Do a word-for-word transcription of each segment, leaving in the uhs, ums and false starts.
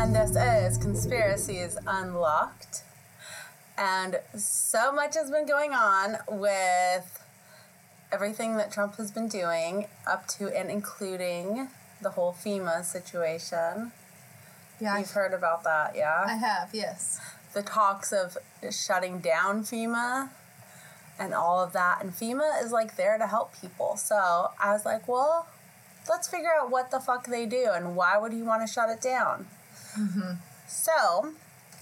And this is Conspiracies Unlocked. And so much has been going on with everything that Trump has been doing, up to and including the whole FEMA situation. Yeah, You've heard about that, yeah? I have, yes. The talks of shutting down FEMA and all of that. And FEMA is, like, there to help people. So I was like, well, let's figure out what the fuck they do and why would he want to shut it down? Mm-hmm. So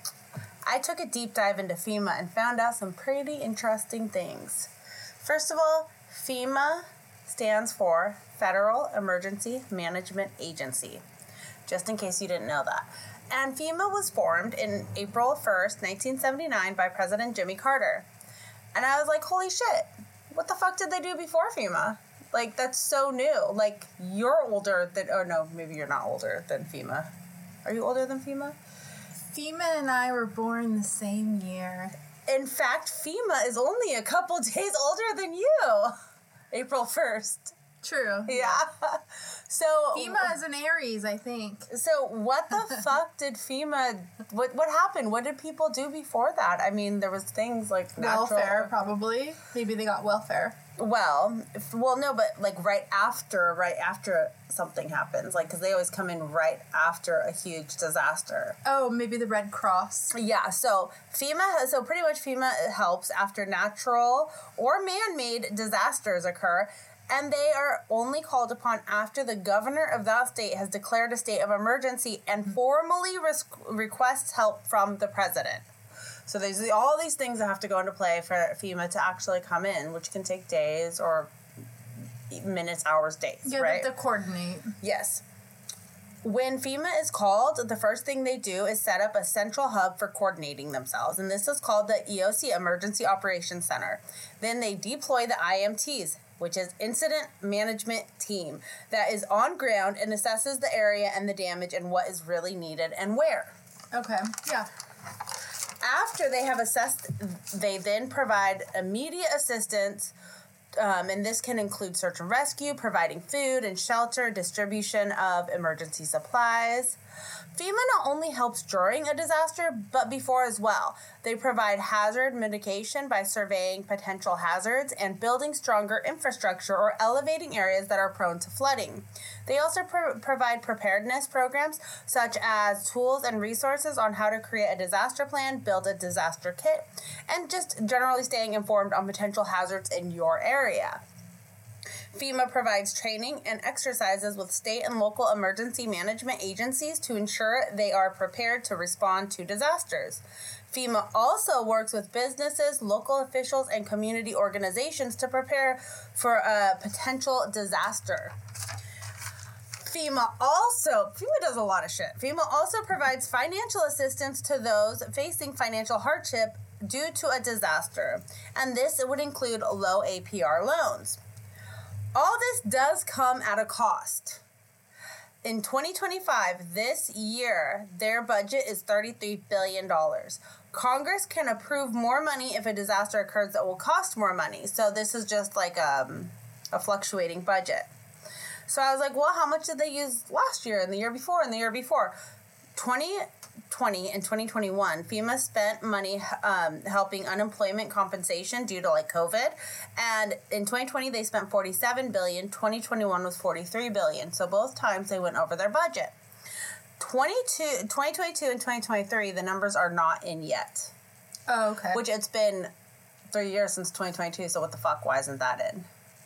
I took a deep dive into FEMA and found out some pretty interesting things. First of all, FEMA stands for Federal Emergency Management Agency, just in case you didn't know that. And FEMA was formed in April first, nineteen seventy-nine by President Jimmy Carter. And I was like, holy shit, what the fuck did they do before FEMA? Like, that's so new. Like, you're older than, oh no, maybe you're not older than FEMA. Are you older than FEMA? FEMA and I were born the same year. In fact, FEMA is only a couple days older than you. April first. True. Yeah. So FEMA is an Aries, I think. So what the fuck did FEMA, what what happened? What did people do before that? I mean, there was things like natural... Welfare, probably. Maybe they got welfare. Well, if, well, no, but like right after, right after something happens, like, because they always come in right after a huge disaster. Oh, maybe the Red Cross. Yeah, so FEMA, so pretty much FEMA helps after natural or man-made disasters occur, and they are only called upon after the governor of that state has declared a state of emergency and formally res- requests help from the president. So there's all these things that have to go into play for FEMA to actually come in, which can take days or minutes, hours, days, yeah, right? Yeah, they have to coordinate. Yes. When FEMA is called, the first thing they do is set up a central hub for coordinating themselves, and this is called the E O C, Emergency Operations Center. Then they deploy the I M Ts, which is Incident Management Team, that is on ground and assesses the area and the damage and what is really needed and where. Okay, yeah. After they have assessed, they then provide immediate assistance, um, and this can include search and rescue, providing food and shelter, distribution of emergency supplies. FEMA not only helps during a disaster, but before as well. They provide hazard mitigation by surveying potential hazards and building stronger infrastructure or elevating areas that are prone to flooding. They also pro- provide preparedness programs such as tools and resources on how to create a disaster plan, build a disaster kit, and just generally staying informed on potential hazards in your area. FEMA provides training and exercises with state and local emergency management agencies to ensure they are prepared to respond to disasters. FEMA also works with businesses, local officials, and community organizations to prepare for a potential disaster. FEMA also, FEMA does a lot of shit. FEMA also provides financial assistance to those facing financial hardship due to a disaster, and this would include low A P R loans. All this does come at a cost. In twenty twenty-five, this year, their budget is thirty-three billion dollars. Congress can approve more money if a disaster occurs that will cost more money. So this is just like um, a fluctuating budget. So I was like, well, how much did they use last year and the year before and the year before? twenty twenty and twenty twenty-one, FEMA spent money um, helping unemployment compensation due to like COVID. And in twenty twenty, they spent forty-seven billion dollars. twenty twenty-one was forty-three billion dollars. So both times they went over their budget. twenty-two, twenty twenty-two and twenty twenty-three, the numbers are not in yet. Oh, okay. Which it's been three years since twenty twenty-two, so what the fuck, why isn't that in?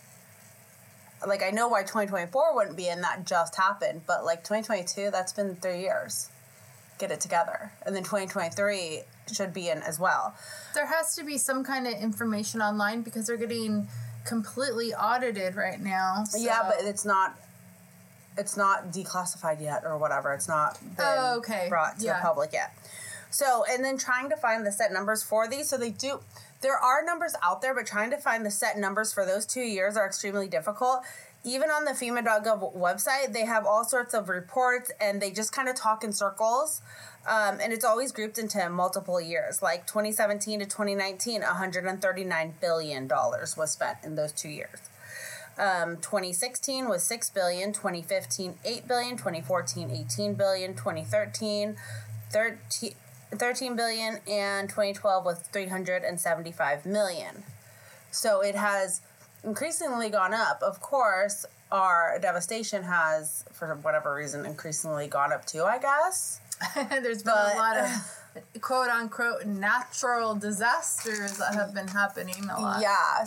Like, I know why twenty twenty-four wouldn't be in, that just happened, but like twenty twenty-two, that's been three years. Get it together. And then twenty twenty-three should be in as well. There has to be some kind of information online because they're getting completely audited right now. So. Yeah, but it's not it's not declassified yet or whatever. It's not been oh, okay. brought to yeah. the public yet. So, and then trying to find the set numbers for these. So they do, there are numbers out there, but trying to find the set numbers for those two years are extremely difficult. Even on the FEMA dot gov website, they have all sorts of reports, and they just kind of talk in circles. Um, and it's always grouped into multiple years. Like twenty seventeen to twenty nineteen, one hundred thirty-nine billion dollars was spent in those two years. Um, twenty sixteen was six billion dollars, twenty fifteen, eight billion dollars, twenty fourteen, eighteen billion dollars, twenty thirteen, thirteen, thirteen billion dollars, and twenty twelve was three hundred seventy-five million dollars. So it has increasingly gone up. Of course, our devastation has, for whatever reason, increasingly gone up too, I guess. There's been but, a lot of quote-unquote natural disasters that have been happening a lot. Yeah,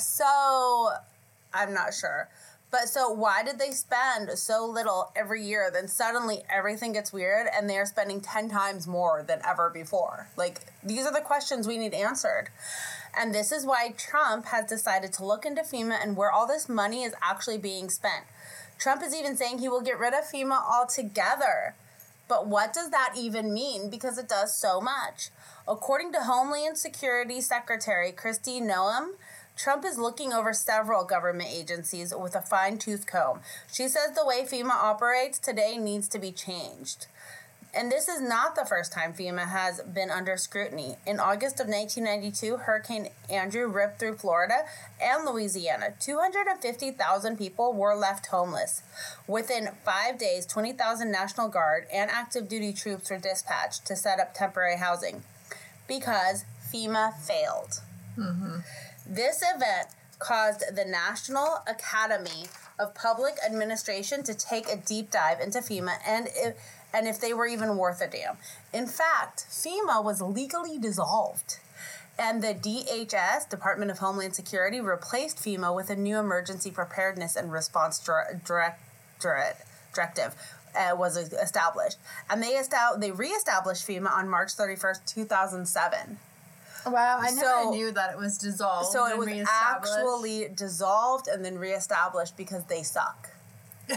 so I'm not sure. But so why did they spend so little every year? Then suddenly everything gets weird and they're spending ten times more than ever before. Like, these are the questions we need answered. And this is why Trump has decided to look into FEMA and where all this money is actually being spent. Trump is even saying he will get rid of FEMA altogether. But what does that even mean? Because it does so much. According to Homeland Security Secretary Kristi Noem, Trump is looking over several government agencies with a fine-tooth comb. She says the way FEMA operates today needs to be changed. And this is not the first time FEMA has been under scrutiny. In August of nineteen ninety-two, Hurricane Andrew ripped through Florida and Louisiana. two hundred fifty thousand people were left homeless. Within five days, twenty thousand National Guard and active duty troops were dispatched to set up temporary housing because FEMA failed. Mm-hmm. This event caused the National Academy of Public Administration to take a deep dive into FEMA and if, and if they were even worth a damn. In fact, FEMA was legally dissolved, and the D H S, Department of Homeland Security, replaced FEMA with a new Emergency Preparedness and Response direct, direct, direct, Directive uh, was established. And they, estab- they reestablished FEMA on March thirty-first, two thousand seven. Wow, I never so, knew that it was dissolved. So it was actually dissolved and then reestablished because they suck. They're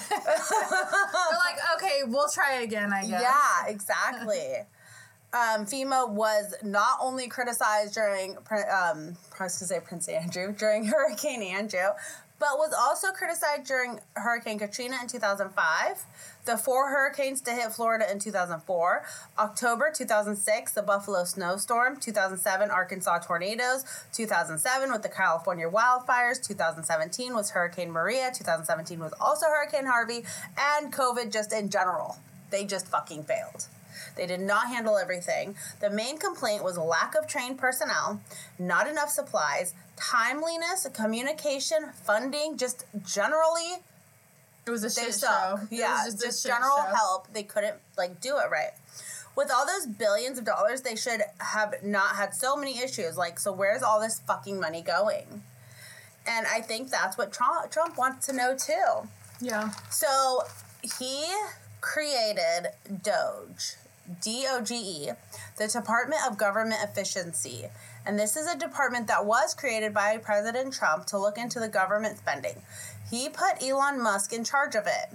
like, okay, we'll try again, I guess. Yeah, exactly. um, FEMA was not only criticized during, um, I was going to say Prince Andrew, during Hurricane Andrew, but was also criticized during Hurricane Katrina in two thousand five, the four hurricanes to hit Florida in two thousand four, October two thousand six, the Buffalo snowstorm, two thousand seven, Arkansas tornadoes, two thousand seven with the California wildfires, two thousand seventeen was Hurricane Maria, two thousand seventeen was also Hurricane Harvey, and COVID just in general. They just fucking failed. They did not handle everything. The main complaint was lack of trained personnel, not enough supplies, timeliness, communication, funding, just generally... It was a shit suck. show. Yeah, just, just general show. help. They couldn't, like, do it right. With all those billions of dollars, they should have not had so many issues. Like, so where's all this fucking money going? And I think that's what Trump, Trump wants to know, too. Yeah. So he created DOGE, D O G E, the Department of Government Efficiency. And this is a department that was created by President Trump to look into the government spending. He put Elon Musk in charge of it,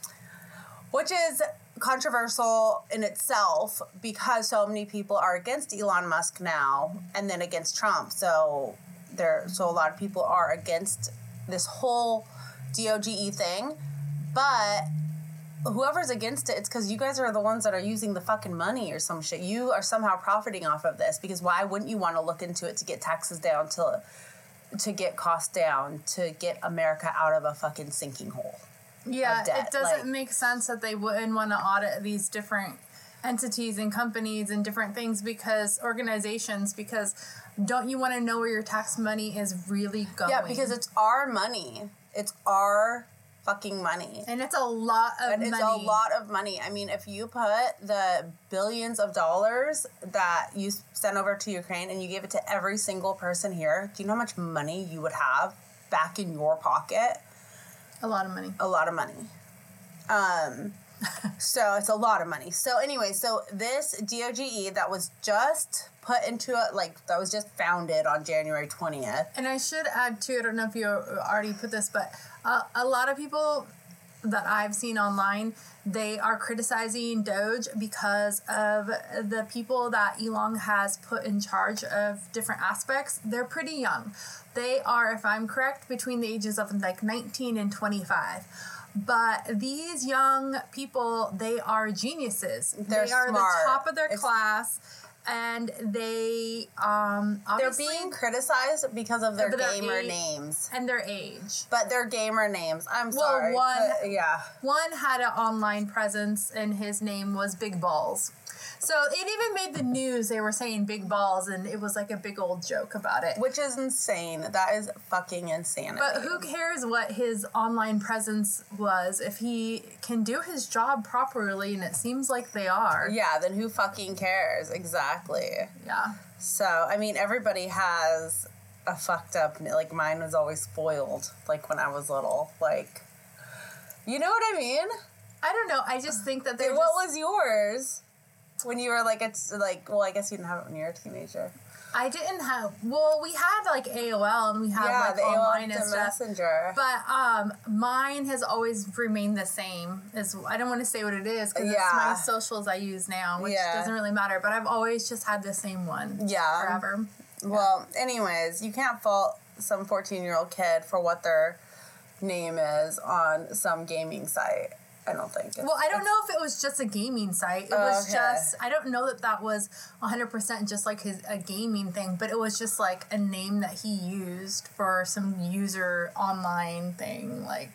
which is controversial in itself because so many people are against Elon Musk now and then against Trump. So there, so a lot of people are against this whole D O G E thing. But whoever's against it, it's because you guys are the ones that are using the fucking money or some shit. You are somehow profiting off of this because why wouldn't you want to look into it to get taxes down, to to get costs down, to get America out of a fucking sinking hole? Yeah, it doesn't like, make sense that they wouldn't want to audit these different entities and companies and different things because organizations because don't you want to know where your tax money is really going? Yeah, because it's our money. It's our fucking money. And it's a lot of and money. It's a lot of money. I mean, if you put the billions of dollars that you sent over to Ukraine and you gave it to every single person here, do you know how much money you would have back in your pocket? A lot of money. A lot of money. Um, so it's a lot of money. So anyway, so this D O G E that was just put into it, like, that was just founded on January twentieth. And I should add, too, I don't know if you already put this, but uh, a lot of people that I've seen online, they are criticizing Doge because of the people that Elon has put in charge of different aspects. They're pretty young. They are, if I'm correct, between the ages of like nineteen and twenty-five. But these young people, they are geniuses. They're they are smart. the top of their it's, class. and they um obviously they're being criticized because of their But their gamer age- names. and their age. But they're gamer names. I'm Well, sorry. one- but, yeah. One had an online presence, and his name was Big Balls. So it even made the news. They were saying Big Balls, and it was like a big old joke about it. Which is insane. That is fucking insanity. But who cares what his online presence was if he can do his job properly, and it seems like they are. Yeah, then who fucking cares? Exactly. Yeah. So, I mean, everybody has a fucked up, like, mine was always spoiled, like, when I was little. Like, you know what I mean? I don't know. I just think that they're What just, was yours? When you were, like, it's, like, well, I guess you didn't have it when you were a teenager. I didn't have. Well, we had like A O L, and we had Yeah, like the online A O L and stuff. Messenger. But um, mine has always remained the same. Is I don't want to say what it is because Yeah. it's my socials I use now, which Yeah. doesn't really matter. But I've always just had the same one. Yeah. Forever. Well, anyways, you can't fault some fourteen-year-old kid for what their name is on some gaming site. I don't think. It's, Well, I don't it's- know if it was just a gaming site. It was Okay. just, I don't know that that was one hundred percent just like his a gaming thing, but it was just like a name that he used for some user online thing. Like,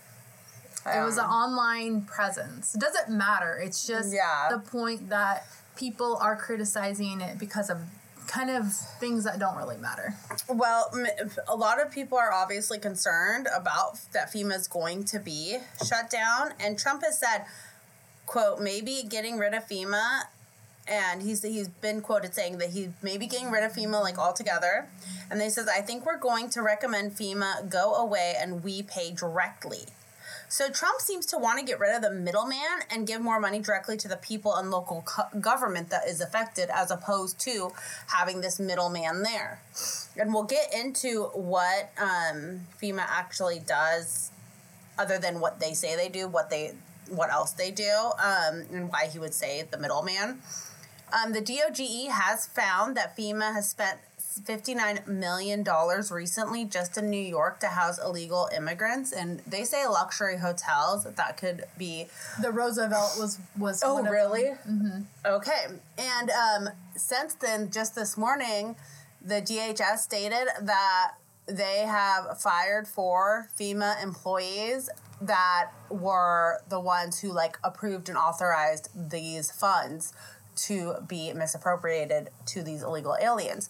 it was an Um, online presence. It doesn't matter. It's just Yeah. the point that people are criticizing it because of kind of things that don't really matter. Well, m- a lot of people are obviously concerned about that FEMA is going to be shut down, and Trump has said, "quote maybe getting rid of FEMA," and he's he's been quoted saying that he's maybe getting rid of FEMA like altogether, and he says, "I think we're going to recommend FEMA go away and we pay directly." So Trump seems to want to get rid of the middleman and give more money directly to the people and local co- government that is affected, as opposed to having this middleman there. And we'll get into what um, FEMA actually does, other than what they say they do, what they what else they do, um, and why he would say the middleman. Um, the D O G E has found that FEMA has spent fifty-nine million dollars recently just in New York to house illegal immigrants, and they say luxury hotels that could be. The Roosevelt was was. Oh, one of really? Mm-hmm. Okay. And um, since then, just this morning, the D H S stated that they have fired four FEMA employees that were the ones who, like, approved and authorized these funds to be misappropriated to these illegal aliens.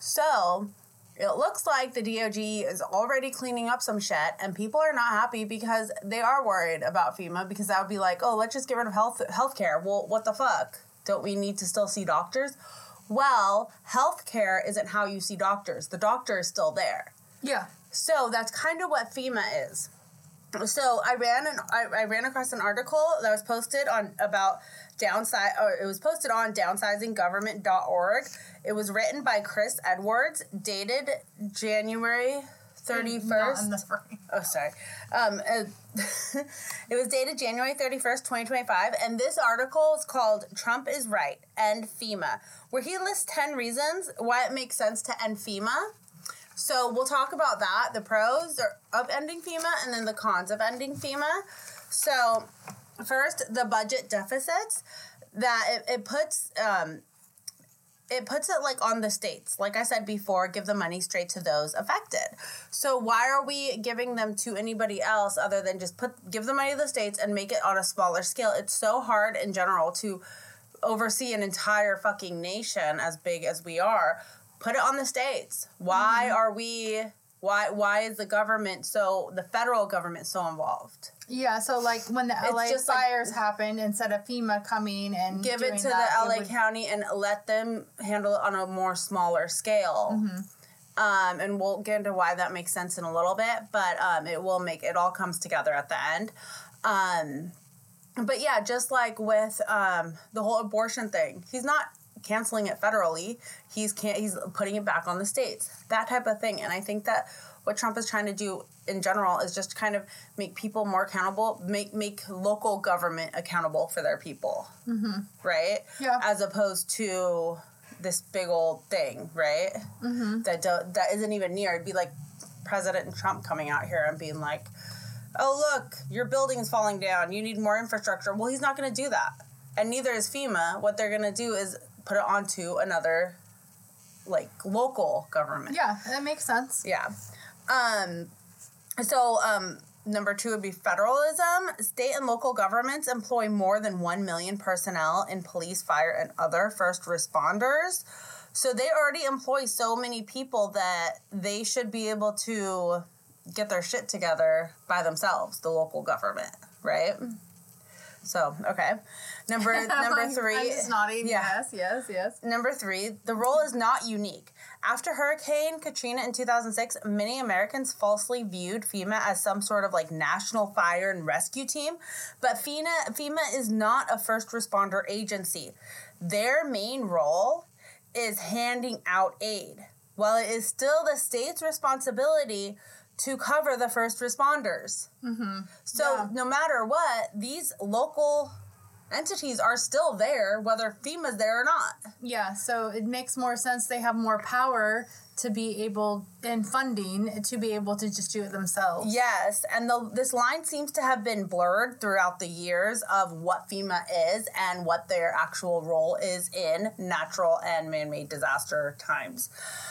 So it looks like the D O G is already cleaning up some shit, and people are not happy because they are worried about FEMA, because that would be like, oh, let's just get rid of health healthcare. Well, what the fuck? Don't we need to still see doctors? Well, healthcare isn't how you see doctors. The doctor is still there. Yeah. So that's kind of what FEMA is. So I ran an I, I ran across an article that was posted on about downside or it was posted on downsizing government dot org. It was written by Chris Edwards, dated January thirty-first. Not in the spring. Oh, sorry. Um, uh, it was dated January thirty-first, twenty twenty-five, and this article is called "Trump is Right, End FEMA," where he lists ten reasons why it makes sense to end FEMA. So we'll talk about that, the pros of ending FEMA, and then the cons of ending FEMA. So first, the budget deficits, that it, it puts... Um, It puts it, like, on the states. Like I said before, give the money straight to those affected. So why are we giving them to anybody else other than just put give the money to the states and make it on a smaller scale? It's so hard in general to oversee an entire fucking nation as big as we are. Put it on the states. Why mm-hmm. are we... Why Why is the government so... The federal government so involved? Yeah, so like when the L A just fires like, happened, instead of FEMA coming and give doing it to that, the L A it would, County and let them handle it on a more smaller scale. Mm-hmm. Um, and we'll get into why that makes sense in a little bit, but um, it will make it all comes together at the end. Um, but yeah, just like with um, the whole abortion thing, he's not canceling it federally. He's can't. He's putting it back on the states. That type of thing. And I think that what Trump is trying to do in general is just kind of make people more accountable, make make local government accountable for their people, mm-hmm. right? Yeah. As opposed to this big old thing, right? Mm-hmm. That do, that isn't even near. It'd be like President Trump coming out here and being like, "Oh, look, your building's falling down. You need more infrastructure." Well, he's not going to do that, and neither is FEMA. What they're going to do is put it onto another, like, local government. Yeah, that makes sense. Yeah. Um, so, um, number two would be federalism. State and local governments employ more than one million personnel in police, fire, and other first responders. So they already employ so many people that they should be able to get their shit together by themselves, the local government, right? So, okay. Number number three. I'm just nodding. Yeah. Yes, yes, yes. Number three, the role is not unique. After Hurricane Katrina in two thousand six, many Americans falsely viewed FEMA as some sort of like national fire and rescue team, but FEMA, FEMA is not a first responder agency. Their main role is handing out aid, while it is still the state's responsibility to cover the first responders. Mm-hmm. So yeah. no matter what, these local entities are still there, whether FEMA's there or not. Yeah, so it makes more sense. They have more power to be able, and funding, to be able to just do it themselves. Yes, and the, this line seems to have been blurred throughout the years of what FEMA is and what their actual role is in natural and man-made disaster times.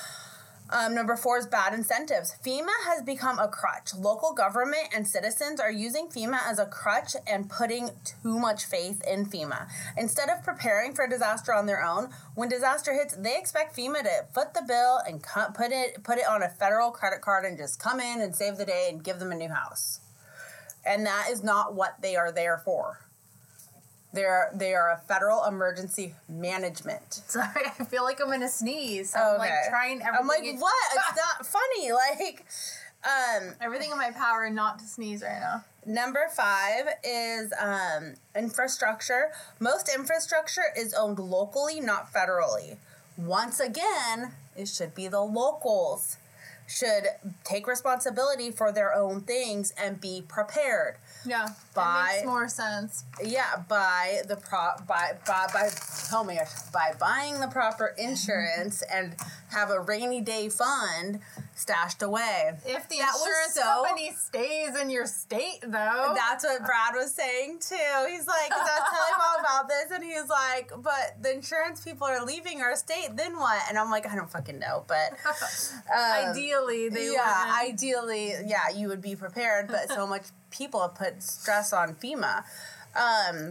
Um, number four is bad incentives. FEMA has become a crutch. Local government and citizens are using FEMA as a crutch and putting too much faith in FEMA. Instead of preparing for a disaster on their own, when disaster hits, they expect FEMA to foot the bill and cut, put it put it on a federal credit card and just come in and save the day and give them a new house. And that is not what they are there for. They're, they are a federal emergency management. Sorry, I feel like I'm gonna sneeze. I'm okay. like trying everything. I'm like, in- what? It's not funny. Like, um, everything in my power not to sneeze right now. Number five is um, infrastructure. Most infrastructure is owned locally, not federally. Once again, it should be the locals should take responsibility for their own things and be prepared. Yeah, by, that makes more sense. Yeah, by the pro by by by oh my gosh, by buying the proper insurance and have a rainy day fund stashed away. If the that insurance so, company stays in your state, though. That's what Brad was saying too. He's like, because I was telling him all about this, and he's like, but the insurance people are leaving our state. Then what? And I'm like, I don't fucking know, but um, ideally they. Yeah, wouldn't. ideally, yeah, you would be prepared, but so much people have put stress on FEMA. Um,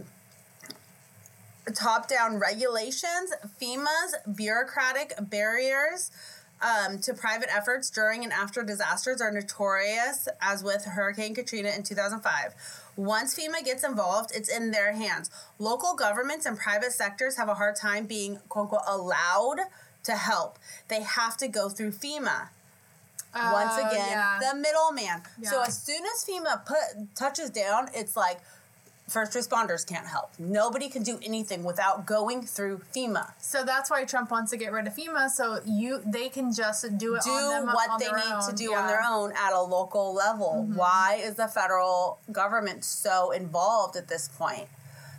top-down regulations, FEMA's bureaucratic barriers um, to private efforts during and after disasters are notorious, as with Hurricane Katrina in two thousand five. Once FEMA gets involved, it's in their hands. Local governments and private sectors have a hard time being, quote-unquote, allowed to help. They have to go through FEMA. Uh, Once again, yeah. the middleman. Yeah. So as soon as FEMA put touches down, it's like first responders can't help. Nobody can do anything without going through FEMA. So that's why Trump wants to get rid of FEMA, so you they can just do it do on them, what on they their need own. to do yeah. on their own at a local level. Mm-hmm. Why is the federal government so involved at this point?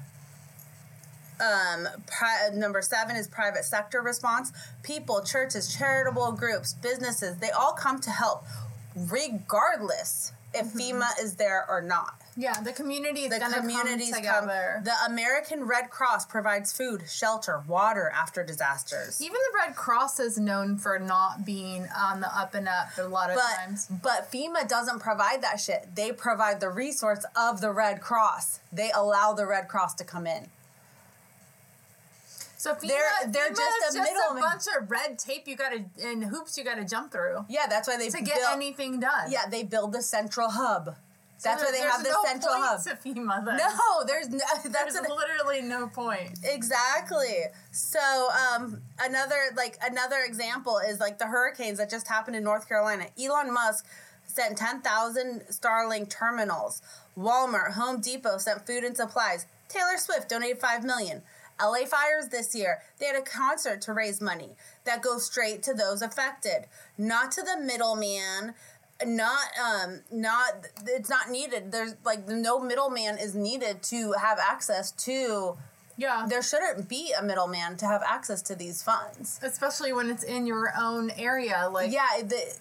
Um, pri- number seven is private sector response. People, churches, charitable groups, businesses, they all come to help regardless if mm-hmm. FEMA is there or not. Yeah, the community is the going to come together. Come, the American Red Cross provides food, shelter, water after disasters. Even the Red Cross is known for not being on the up and up a lot of but, times. But FEMA doesn't provide that shit. They provide the resource of the Red Cross. They allow the Red Cross to come in. So FEMA, they're they're FEMA just is a just middleman. a bunch of red tape you gotta and hoops you gotta jump through. Yeah, that's why they to get build, anything done. Yeah, they build the central hub. So that's why they have the no central point hub. To FEMA, then. No, there's no. That's there's an, literally no point. Exactly. So um, another like another example is like the hurricanes that just happened in North Carolina. Elon Musk sent ten thousand Starlink terminals. Walmart, Home Depot sent food and supplies. Taylor Swift donated five million dollars. L A fires this year. They had a concert to raise money that goes straight to those affected, not to the middleman. Not, um, not. It's not needed. There's like no middleman is needed to have access to. Yeah, there shouldn't be a middleman to have access to these funds, especially when it's in your own area. Like yeah, the,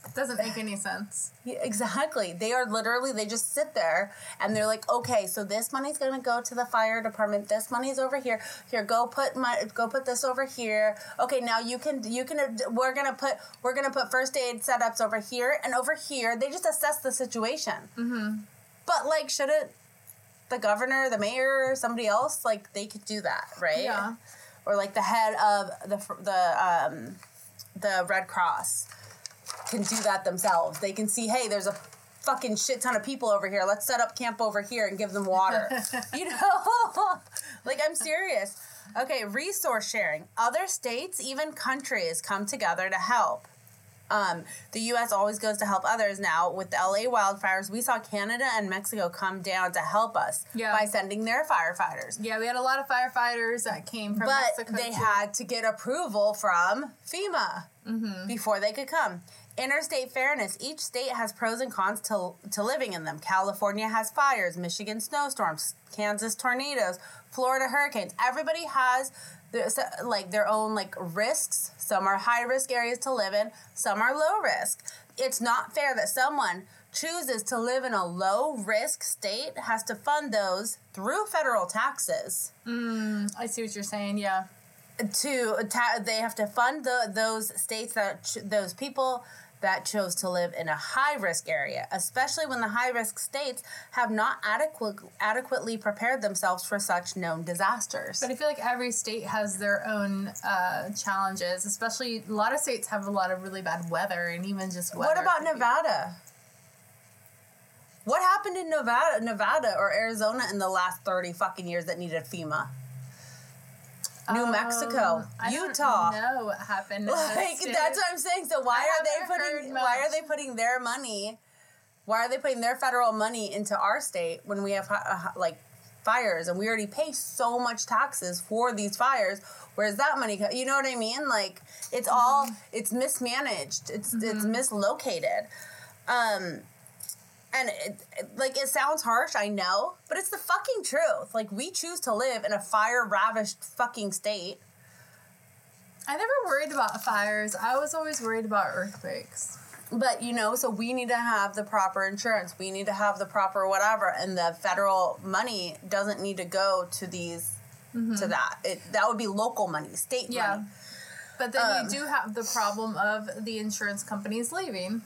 Doesn't make any sense. Yeah, exactly. They are literally, they just sit there and they're like, okay, so this money's going to go to the fire department. This money's over here. Here, go put my, go put this over here. Okay, now you can, you can, we're going to put, we're going to put first aid setups over here and over here. They just assess the situation. Mm-hmm. But like, shouldn't the governor, the mayor, somebody else, like they could do that, right? Yeah. Or like the head of the, the, um, the Red Cross can do that themselves. They can see, hey, there's a fucking shit ton of people over here. Let's set up camp over here and give them water. You know? Like, I'm serious. Okay, resource sharing. Other states, even countries, come together to help. Um, the U S always goes to help others now. With the L A wildfires, we saw Canada and Mexico come down to help us yeah. by sending their firefighters. Yeah, we had a lot of firefighters that came from but Mexico. But they too. had to get approval from FEMA mm-hmm. before they could come. Interstate fairness. Each state has pros and cons to, to living in them. California has fires, Michigan snowstorms, Kansas tornadoes, Florida hurricanes. Everybody has their, like their own like risks. Some are high risk areas to live in. Some are low risk. It's not fair that someone chooses to live in a low risk state has to fund those through federal taxes. Mm, I see what you're saying. Yeah. To ta- they have to fund the those states that ch- those people that chose to live in a high-risk area, especially when the high-risk states have not adequate, adequately prepared themselves for such known disasters. But I feel like every state has their own uh, challenges, especially a lot of states have a lot of really bad weather and even just weather. What about Nevada? What happened in Nevada, Nevada or Arizona in the last thirty fucking years that needed FEMA? New um, Mexico, I Utah. don't know what happened. Like that's what I'm saying. So why are they putting? Why are they putting their money? Why are they putting their federal money into our state when we have uh, like fires and we already pay so much taxes for these fires? Where's that money? You know what I mean? Like it's mm-hmm. all it's mismanaged. It's mm-hmm. it's mislocated. Um. And, it, it, like, it sounds harsh, I know, but it's the fucking truth. Like, we choose to live in a fire-ravished fucking state. I never worried about fires. I was always worried about earthquakes. But, you know, so we need to have the proper insurance. We need to have the proper whatever. And the federal money doesn't need to go to these, mm-hmm. to that. It, that would be local money, state yeah. money. But then um, you do have the problem of the insurance companies leaving.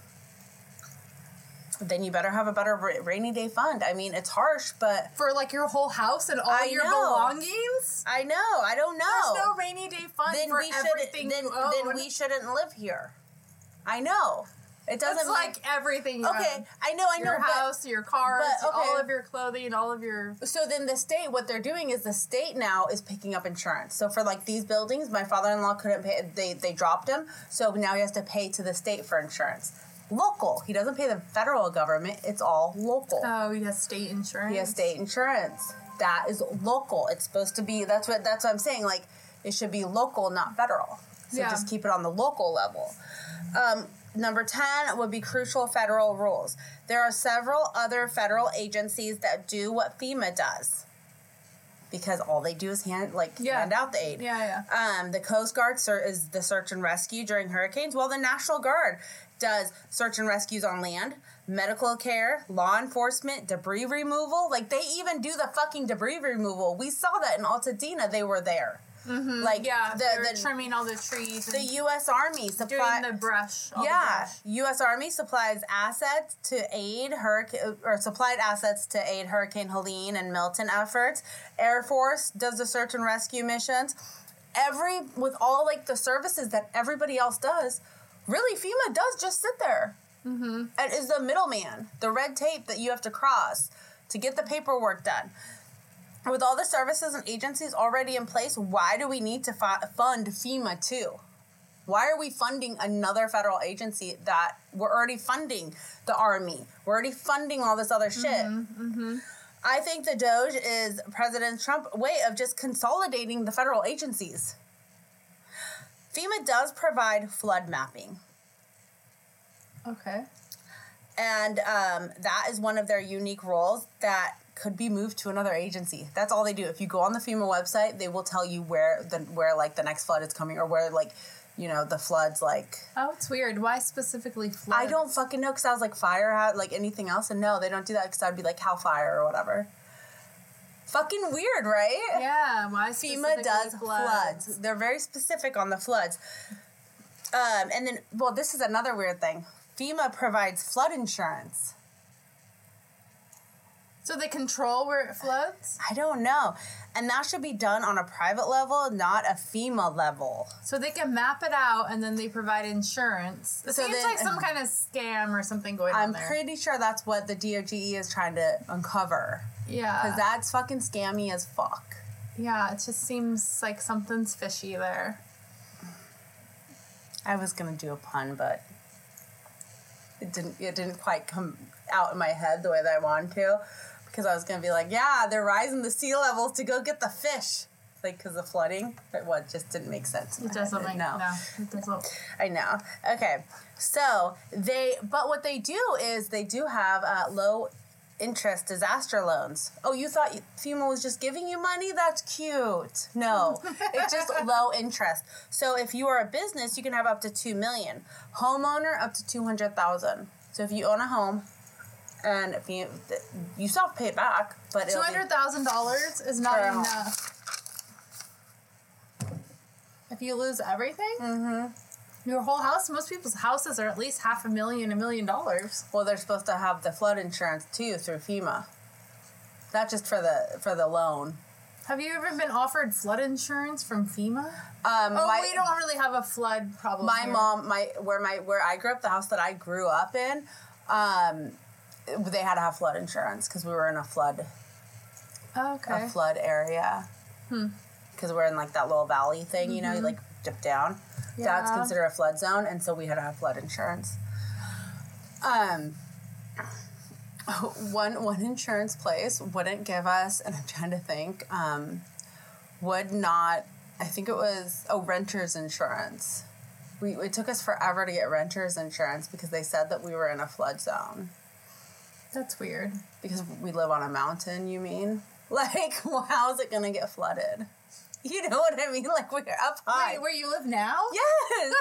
Then you better have a better rainy day fund. I mean, it's harsh, but... For, like, your whole house and all I your know. belongings? I know. I don't know. There's no rainy day fund then for we everything then, you own. Then we shouldn't live here. I know. It doesn't... It's like make, everything you Okay, own. I know, I know. Your house, your cars, but, okay. all of your clothing, all of your... So then the state, what they're doing is the state now is picking up insurance. So for, like, these buildings, my father-in-law couldn't pay... They, they dropped him, so now he has to pay to the state for insurance. Local. He doesn't pay the federal government. It's all local. Oh, he has state insurance. He has state insurance. That is local. It's supposed to be. That's what. That's what I'm saying. Like it should be local, not federal. So yeah. just keep it on the local level. Um, number ten would be crucial federal rules. There are several other federal agencies that do what FEMA does. Because all they do is hand like yeah. hand out the aid. Yeah, yeah. Um, the Coast Guard ser- is the search and rescue during hurricanes, while the National Guard does search and rescues on land, medical care, law enforcement, debris removal. Like they even do the fucking debris removal. We saw that in Altadena. They were there. Mm-hmm. Like yeah, the, they're the trimming all the trees. The U S Army supply doing the brush. All yeah, the brush. U S Army supplies assets to aid hurricane or supplied assets to aid Hurricane Helene and Milton efforts. Air Force does the search and rescue missions. Every with all like the services that everybody else does, really FEMA does just sit there. Mm-hmm. And is the middleman, the red tape that you have to cross to get the paperwork done. With all the services and agencies already in place, why do we need to fi- fund FEMA too? Why are we funding another federal agency that we're already funding the Army? We're already funding all this other shit. Mm-hmm, mm-hmm. I think the DOGE is President Trump's way of just consolidating the federal agencies. FEMA does provide flood mapping. Okay. And um, that is one of their unique roles that could be moved to another agency. That's all they do. If you go on the FEMA website, they will tell you where the where like the next flood is coming or where like you know, the floods, like... Oh, it's weird. Why specifically floods? I don't fucking know, because I was like, fire, hat, like anything else, and no, they don't do that, because I'd be like, Cal Fire or whatever. Fucking weird, right? Yeah, why FEMA does floods. floods. They're very specific on the floods. Um, and then, well, this is another weird thing. FEMA provides flood insurance. So they control where it floods? I don't know. And that should be done on a private level, not a FEMA level. So they can map it out and then they provide insurance. It so seems then, like some kind of scam or something going I'm on there. I'm pretty sure that's what the D O G E is trying to uncover. Yeah. Because that's fucking scammy as fuck. Yeah, it just seems like something's fishy there. I was going to do a pun, but it didn't, it didn't quite come out in my head the way that I wanted to. Because I was going to be like, yeah, they're rising the sea levels to go get the fish. Like, because of flooding. But what, just didn't make sense. It doesn't make, no. no. It doesn't. I know. Okay. So, they, but what they do is they do have uh, low interest disaster loans. Oh, you thought FEMA was just giving you money? That's cute. No. It's just low interest. So, if you are a business, you can have up to two million dollars. Homeowner, up to two hundred thousand dollars. So, if you own a home, and if you you still have to pay it back, but two hundred thousand dollars is not enough. If you lose everything, mm-hmm. your whole house. Most people's houses are at least half a million, a million dollars. Well, they're supposed to have the flood insurance too through FEMA, not just for the for the loan. Have you ever been offered flood insurance from FEMA? Um, oh, my, we don't really have a flood problem. My here. mom, my where my where I grew up, the house that I grew up in. Um, They had to have flood insurance because we were in a flood, oh, okay. a flood area. Hmm. Because we're in like that little valley thing, mm-hmm. you know, you like dip down. Yeah. That's considered a flood zone, and so we had to have flood insurance. Um, one one insurance place wouldn't give us, and I'm trying to think, um, would not. I think it was oh renters insurance. We it took us forever to get renters insurance because they said that we were in a flood zone. That's weird. Because we live on a mountain, you mean? Like, well, how is it going to get flooded? You know what I mean? Like, we're up high. Wait, where you live now? Yes!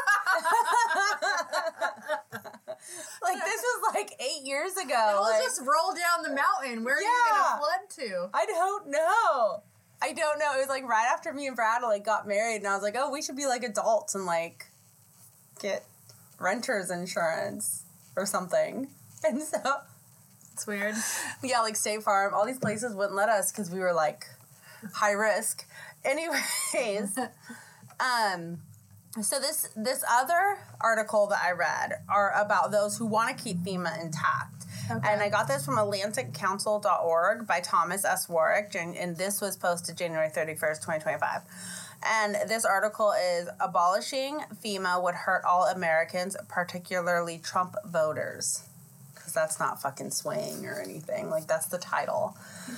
Like, this was like eight years ago. It'll like, just roll down the mountain. Where are yeah, you going to flood to? I don't know. I don't know. It was like right after me and Brad like got married, and I was like, oh, we should be like adults and like get renters insurance or something. And so... It's weird. Yeah, like State Farm, all these places wouldn't let us because we were like high risk. Anyways, um, so this this other article that I read are about those who want to keep FEMA intact. Okay. And I got this from Atlantic Council dot org by Thomas S. Warwick, and this was posted January thirty-first, twenty twenty-five. And this article is abolishing FEMA would hurt all Americans, particularly Trump voters. That's not fucking swaying or anything. Like, that's the title.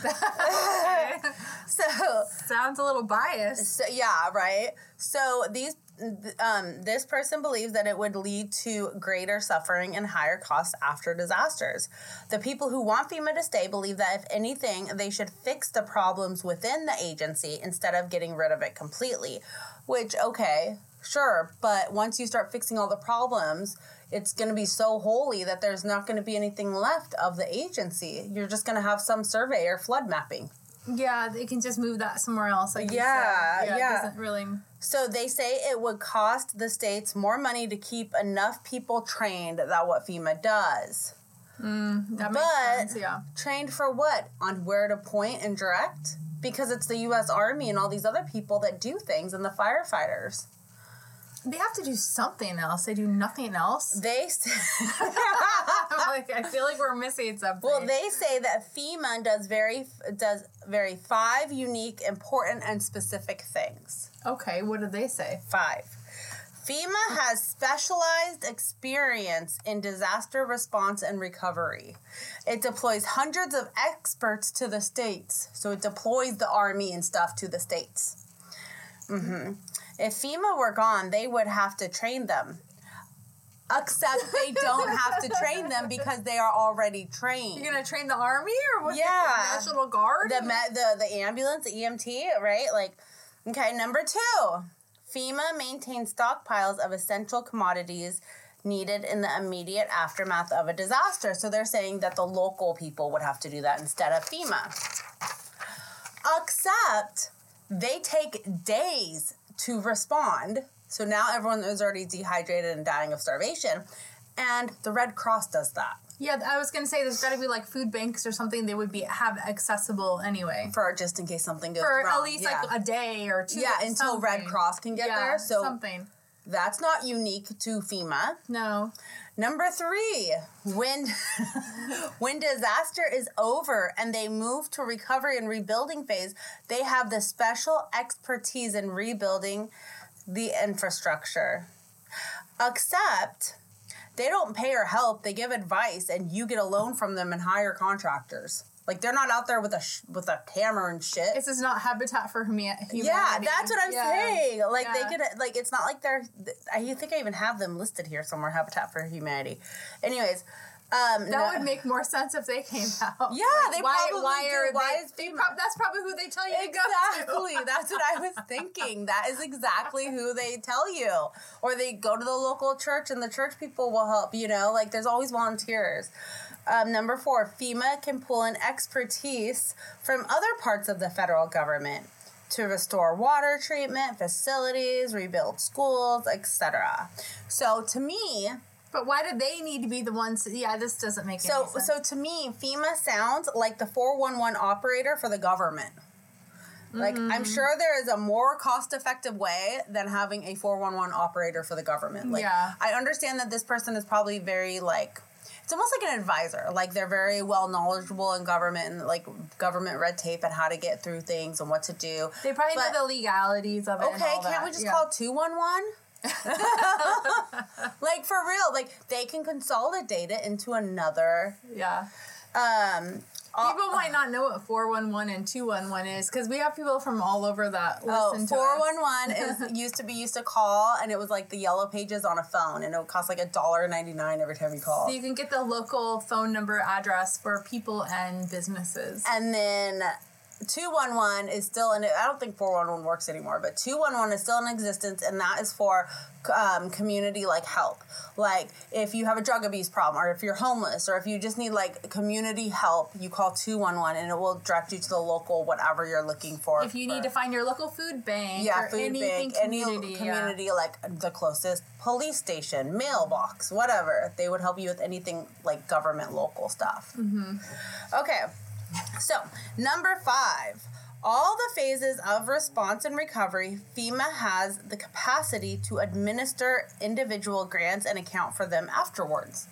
So sounds a little biased. So, yeah, right? So these um, this person believes that it would lead to greater suffering and higher costs after disasters. The people who want FEMA to stay believe that, if anything, they should fix the problems within the agency instead of getting rid of it completely. Which, okay, sure, but once you start fixing all the problems, it's going to be so holy that there's not going to be anything left of the agency. You're just going to have some survey or flood mapping. Yeah, they can just move that somewhere else. Like yeah, yeah, yeah. It doesn't really... So they say it would cost the states more money to keep enough people trained that what FEMA does. Mm, that makes but sense, yeah. Trained for what? On where to point and direct? Because it's the U S Army and all these other people that do things, and the firefighters. They have to do something else. They do nothing else. They say... like, I feel like we're missing something. Well, they say that FEMA does very does very five unique, important, and specific things. Okay, what did they say? Five. FEMA has specialized experience in disaster response and recovery. It deploys hundreds of experts to the states. So it deploys the Army and stuff to the states. Mm-hmm. If FEMA were gone, they would have to train them. Except they don't have to train them because they are already trained. You're going to train the Army or what? Yeah. The National Guard? The, the, the ambulance, the E M T, right? Like, okay, number two. FEMA maintains stockpiles of essential commodities needed in the immediate aftermath of a disaster. So they're saying that the local people would have to do that instead of FEMA. Except they take days to respond. So now everyone is already dehydrated and dying of starvation. And the Red Cross does that. Yeah, I was going to say there's got to be like food banks or something they would be have accessible anyway. For just in case something goes For wrong. For at least yeah. like a day or two. Yeah, until something. Red Cross can get yeah, there. So something. That's not unique to FEMA. No. Number three, when, when disaster is over and they move to recovery and rebuilding phase, they have the special expertise in rebuilding the infrastructure. Except they don't pay or help. They give advice, and you get a loan from them and hire contractors. Like, they're not out there with a sh- with a hammer and shit. This is not Habitat for Humanity. Yeah, that's what I'm yeah. saying. Like, yeah. they could, like, it's not like they're, I think I even have them listed here somewhere, Habitat for Humanity. Anyways. Um, that no, would make more sense if they came out. Yeah, like, they why, probably why do. are Why they, is they FEMA? pro- That's probably who they tell you Exactly. to go to. That's what I was thinking. That is exactly who they tell you. Or they go to the local church and the church people will help, you know? Like, there's always volunteers. Um, number four, FEMA can pull in expertise from other parts of the federal government to restore water treatment facilities, rebuild schools, et cetera. So, to me... But why do they need to be the ones? To, yeah, this doesn't make so, any sense. So, to me, FEMA sounds like the four one one operator for the government. Like, mm-hmm. I'm sure there is a more cost-effective way than having a four one one operator for the government. Like, yeah. I understand that this person is probably very, like... It's almost like an advisor. Like, they're very well knowledgeable in government and, like, government red tape and how to get through things and what to do. They probably but, know the legalities of it. Okay, and all can't that. we just yeah. call two one one? Like, for real. Like, they can consolidate it into another... Yeah. Um... People uh, might not know what four one one and two one one is because we have people from all over that listen oh, to us. four one one is used to be used to call, and it was like the yellow pages on a phone, and it would cost like a dollar ninety-nine every time you call. So you can get the local phone number address for people and businesses. And then two one one is still in it. I don't think four one one works anymore, but two one one is still in existence, and that is for um, community like help. Like if you have a drug abuse problem, or if you're homeless, or if you just need like community help, you call two one one, and it will direct you to the local whatever you're looking for. If you for, need to find your local food bank, yeah, or food anything bank, community, any community yeah. like the closest police station, mailbox, whatever, they would help you with anything like government local stuff. Mm-hmm. Okay. So, number five, all the phases of response and recovery, FEMA has the capacity to administer individual grants and account for them afterwards.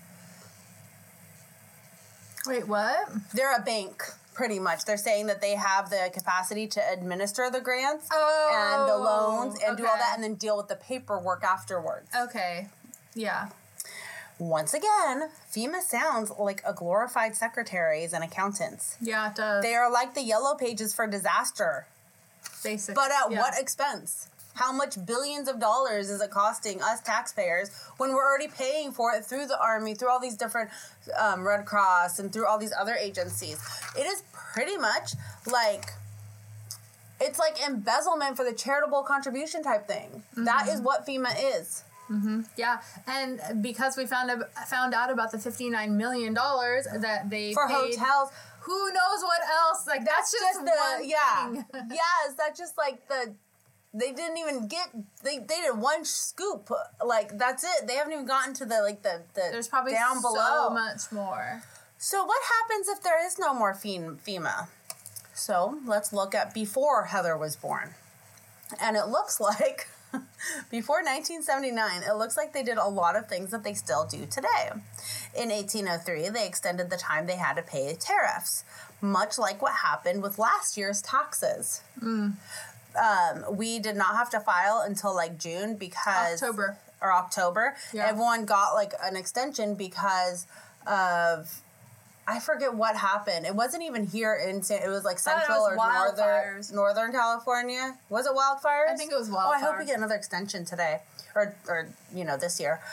Wait, what? They're a bank, pretty much. They're saying that they have the capacity to administer the grants oh, and the loans and okay. do all that and then deal with the paperwork afterwards. Okay, yeah. Once again, FEMA sounds like a glorified secretaries and accountants. Yeah, it does. They are like the yellow pages for disaster. Basically. But at yeah. what expense? How much billions of dollars is it costing us taxpayers when we're already paying for it through the Army, through all these different um, Red Cross, and through all these other agencies? It is pretty much like... It's like embezzlement for the charitable contribution type thing. Mm-hmm. That is what FEMA is. Mm-hmm. Yeah, and because we found a, found out about the fifty-nine million dollars that they for paid, hotels, who knows what else? Like that's, that's just, just the one yeah, thing. yes, that's just like the they didn't even get they they did one scoop, like that's it. They haven't even gotten to the like the the there's probably down below so much more. So what happens if there is no more FEMA? So let's look at before Heather was born, and it looks like. Before nineteen seventy-nine, it looks like they did a lot of things that they still do today. In eighteen oh three, they extended the time they had to pay tariffs, much like what happened with last year's taxes. Mm. Um, we did not have to file until like June because... October. Or October. Yeah. Everyone got like an extension because of... I forget what happened. It wasn't even here in San... It was like central was or northern, wildfires. northern California. Was it wildfires? I think it was wildfires. Oh, I hope we get another extension today. Or, or you know, this year.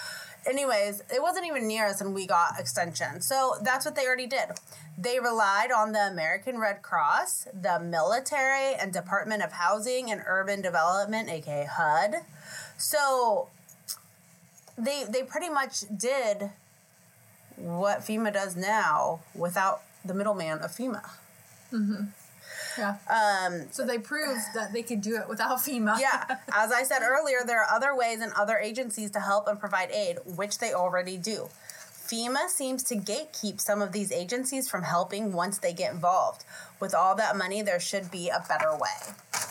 anyways, it wasn't even near us and we got extension. So that's what they already did. They relied on the American Red Cross, the military, and Department of Housing and Urban Development, aka H U D. So they they pretty much did what FEMA does now without the middleman of FEMA. Mm-hmm. Yeah. Um, so they proved that they could do it without FEMA. Yeah. As I said earlier, there are other ways and other agencies to help and provide aid, which they already do. FEMA seems to gatekeep some of these agencies from helping once they get involved. With all that money, there should be a better way.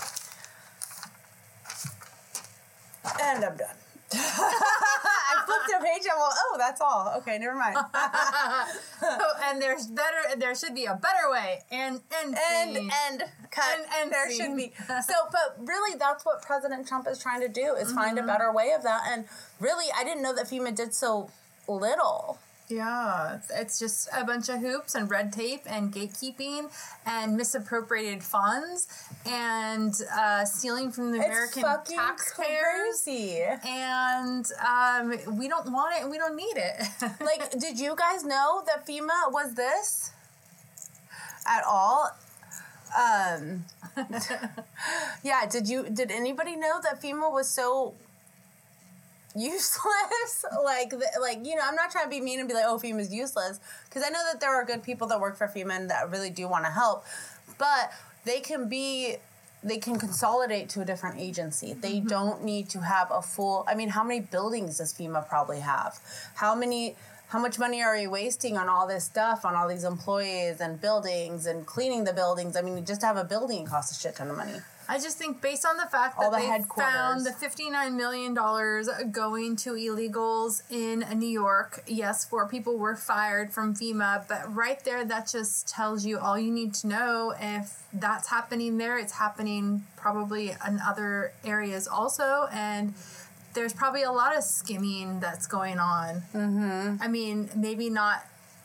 And I'm done. I flipped a page and well, oh, that's all. Okay, never mind. Oh, and there's better. There should be a better way. And and and and cut. And, and there scene. should be. So, but really, that's what President Trump is trying to do: is mm-hmm. find a better way of that. And really, I didn't know that FEMA did so little. Yeah, it's just a bunch of hoops and red tape and gatekeeping and misappropriated funds and uh, stealing from the it's American fucking taxpayers. Crazy. And um, we don't want it and we don't need it. Like, did you guys know that FEMA was this at all? Um, yeah, did you? Did anybody know that FEMA was so useless? like, like you know, I'm not trying to be mean and be like, oh, FEMA's useless, because I know that there are good people that work for FEMA and that really do want to help, but they can be, they can consolidate to a different agency. They mm-hmm. don't need to have a full, I mean, how many buildings does FEMA probably have? How many, how much money are you wasting on all this stuff, on all these employees and buildings and cleaning the buildings? I mean, just to have a building costs a shit ton of money. I just think based on the fact that the they found the fifty-nine million dollars going to illegals in New York, yes, four people were fired from FEMA, but right there, that just tells you all you need to know. If that's happening there, it's happening probably in other areas also, and there's probably a lot of skimming that's going on. Mm-hmm. I mean, maybe not,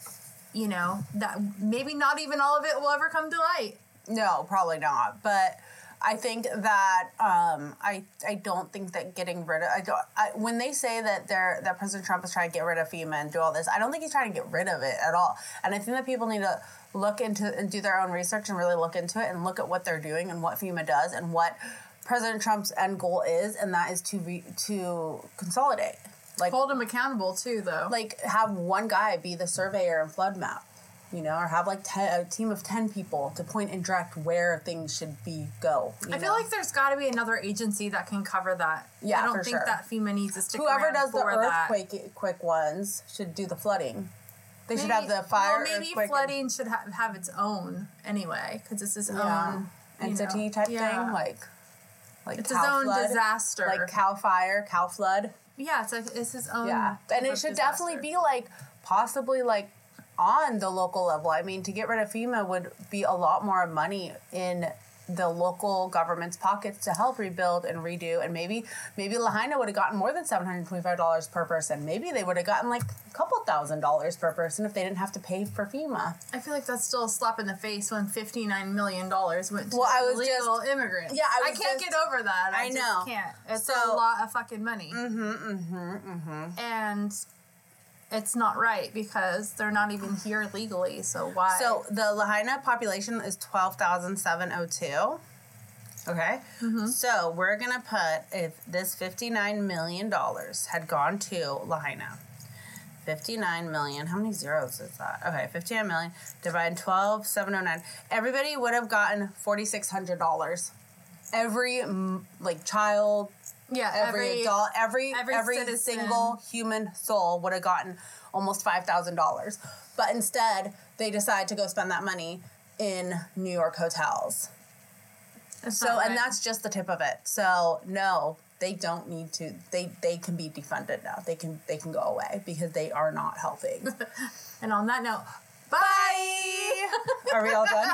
you know, that maybe not even all of it will ever come to light. No, probably not, but I think that um, I I don't think that getting rid of I don't I, when they say that they're that President Trump is trying to get rid of FEMA and do all this, I don't think he's trying to get rid of it at all. And I think that people need to look into and do their own research and really look into it and look at what they're doing and what FEMA does and what President Trump's end goal is, and that is to re, to consolidate. Like, hold him accountable too, though. Like, have one guy be the surveyor and flood map. You know, or have like ten, a team of ten people to point and direct where things should be go. I know? feel like there's got to be another agency that can cover that. Yeah, I don't for think sure. that FEMA needs to stick Whoever around does the for earthquake that. quick ones should do the flooding. They maybe, should have the fire. Well, maybe flooding and, should have, have its own anyway, because it's its yeah. own entity know, type yeah. thing, like like it's Cal its own flood, disaster, like Cal fire, Cal flood. Yeah, it's like it's its own. Yeah, and it should disaster. definitely be like possibly like. on the local level. I mean, to get rid of FEMA would be a lot more money in the local government's pockets to help rebuild and redo. And maybe maybe Lahaina would have gotten more than seven hundred twenty-five dollars per person. Maybe they would have gotten like a couple thousand dollars per person if they didn't have to pay for FEMA. I feel like that's still a slap in the face when fifty-nine million dollars went to well, I was illegal just, immigrants. Yeah, I, I can't just, get over that. I, I just know. can't. It's so, a lot of fucking money. Mm-hmm, mm-hmm, mm-hmm. And it's not right because they're not even here legally, so why? So the Lahaina population is twelve thousand seven hundred two. Okay? Mm-hmm. So we're going to put, if this fifty-nine million dollars had gone to Lahaina, fifty-nine million, how many zeros is that? Okay, fifty-nine million divided twelve thousand seven hundred nine. Everybody would have gotten four thousand six hundred dollars. Every, like, child... Yeah, every, every adult, every every, every single human soul would have gotten almost five thousand dollars. But instead, they decide to go spend that money in New York hotels. That's so, right. And that's just the tip of it. So, no, they don't need to. They they can be defunded now. They can they can go away because they are not helping. And on that note, bye. Bye. Are we all done?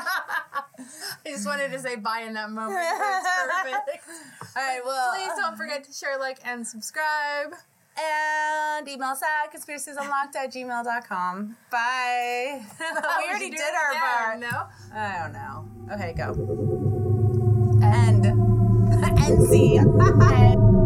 I just wanted to say bye in that moment. It's perfect. All right, well. Please don't forget to share, like, and subscribe. And email us at conspiracies-unlocked at gmail dot com. Bye. We already did our part. No? I don't know. Okay, go. End. End scene.